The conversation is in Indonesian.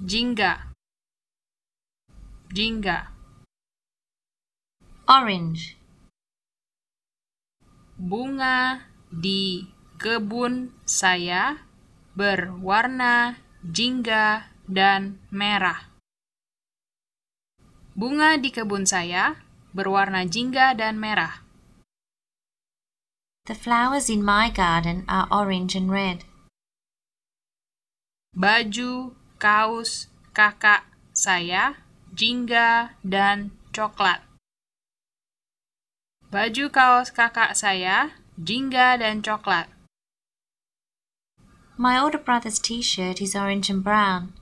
jingga, jingga. Orange. Bunga di kebun saya berwarna jingga dan merah. Bunga di kebun saya berwarna jingga dan merah. The flowers in my garden are orange and red. Baju kaos kakak saya jingga dan coklat. Baju kaos kakak saya jingga dan coklat. My older brother's t-shirt is orange and brown.